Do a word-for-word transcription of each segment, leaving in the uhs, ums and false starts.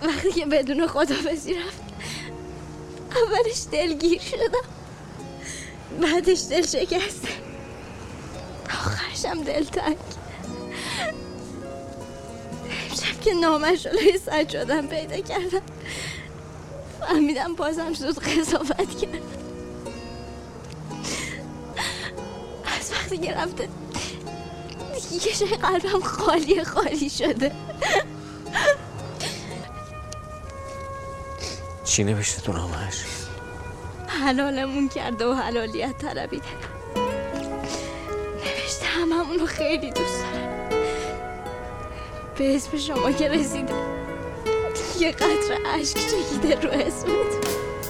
وقتی که بدون خداحافظی رفت اولش دلگیر شدم، بعدش دل شکسته، آخرشم دلتنگ. امشب که نامش رو روی سجادم پیدا کردم فهمیدم بازم زود قضاوت کردم. از وقتی که رفته دیگه شای قلبم خالی خالی شده. چی نوشته تو نامش؟ حلالمون کرده و حلالیت طلبیده. نوشته هممون رو خیلی دوست داره، به اسم شما که رسیده یه قطره اشک چکیده رو اسمت.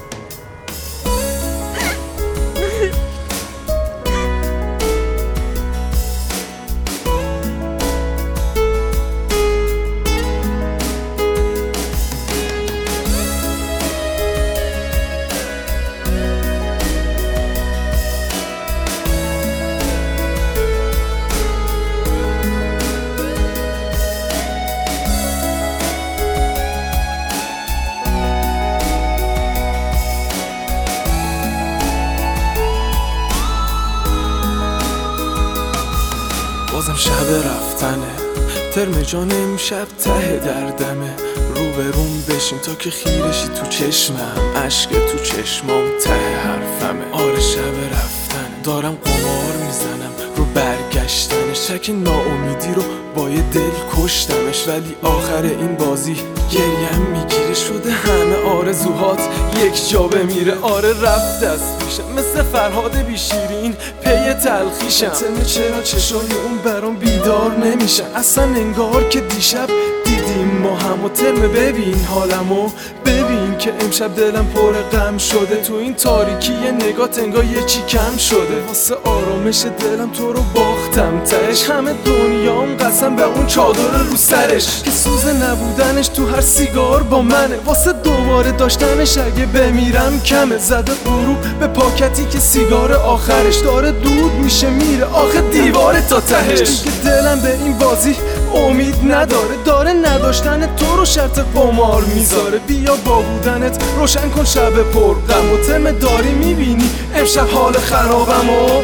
بازم شب رفتنه، ترم جان امشب ته دردمه. رو به روم بشین تا که خیرشی تو چشمم، عشق تو چشمام ته حرفمه. آره شب رفتنه، دارم قمار میزنم رو برگشتنش. شک ناامیدی رو با یه دل کشتمش، ولی آخر این بازی گریم میگیره. شده همه آرزوهات یک جا بمیره. آره رفت دست میشم مثل فرهاد بیشیرین پی تلخیشم. تمه چرا چشای اون برام بیدار نمیشن، اصلا انگار که دیشب دیدیم ما هم. و ترمه ببین حالمو، ببین که امشب دلم پر غم شده. تو این تاریکی یه نگاه انگار یه چی کم شده. واسه آرامش دلم تو رو باختم تهش، همه دنیام قسم به اون چادر رو سرش که سوز نبودنش تو هر سیگار با منه. واسه دوباره داشتنش اگه بمیرم کمه. زده غروب به پاکتی که سیگار آخرش داره دود میشه میره آخه دیواره تا تهش. دیگه دلم به این بازی امید نداره، داره نداشتن تو رو شرط قمار میذاره. بیا با بودنت روشن کن شب پر غم و تم داری میبینی امشب حال خرابم. و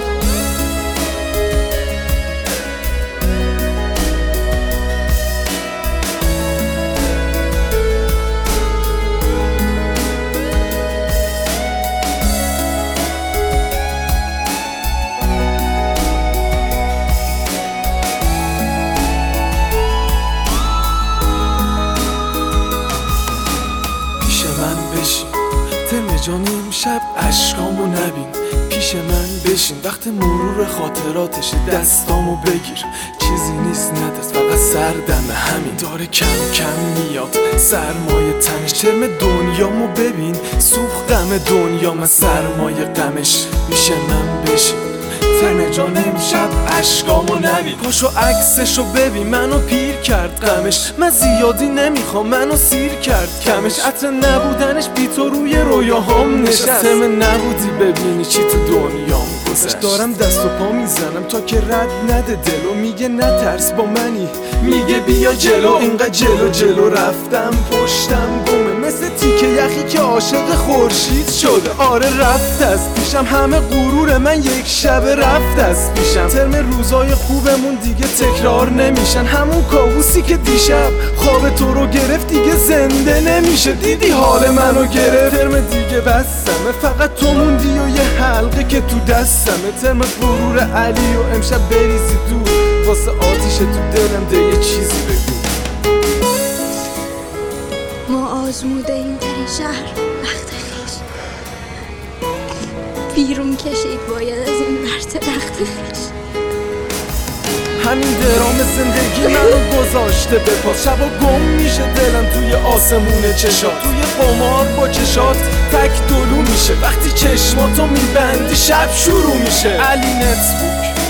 ترم جان امشب عشقامو نبین، پیش من بشین. وقت مرور خاطراتش دستامو بگیر، چیزی نیست ندست فقط سردمه همین. داره کم کم میاد سرمایه تنش. ترم دنیامو ببین سوخت غم دنیام، سرمایه غمش پیش من بشین. ترم جان امشب عشقامو نبین، پاشو عکسشو ببین منو پیر کرد غمش. من زیادی نمیخوام منو سیر کرد کمش. عطر نبودنش بی تو روی رویاهام نشست. ترم نبودی ببینی چی تو دنیام گذشت. دارم دست و پا میزنم تا که رد نده دلو، میگه نترس با منی، میگه بیا جلو. اینقدر جلو جلو رفتم پشتم گمه، مثل تیکه یخی که عاشق خورشید شده. آره رفت از پیشم همه غرور من یک شب رفت از پیشم. ترم روزای خوبمون دیگه تکرار نمیشن، همون کابوسی که دیشب خواب تو رو گرفت دیگه زنده نمیشه. دیدی حال منو گرفت، ترم دیگه بستمه، فقط تو موندی و یه حلقه که تو دستمه. ترم غرور علی و امشب بریزی دور، واسه آتیش تو دلم ده یه چیزی بگو. ما آزموده این ترین شهر وقت خیش، بیرون کشید باید از این مرد رخت خیش. همین درام زندگی منو گذاشته به پاس. شبا گم میشه دلم توی آسمون چشات، توی قمار با چشات تک دلو میشه. وقتی چشماتو میبندی شب شروع میشه. علی نتبوک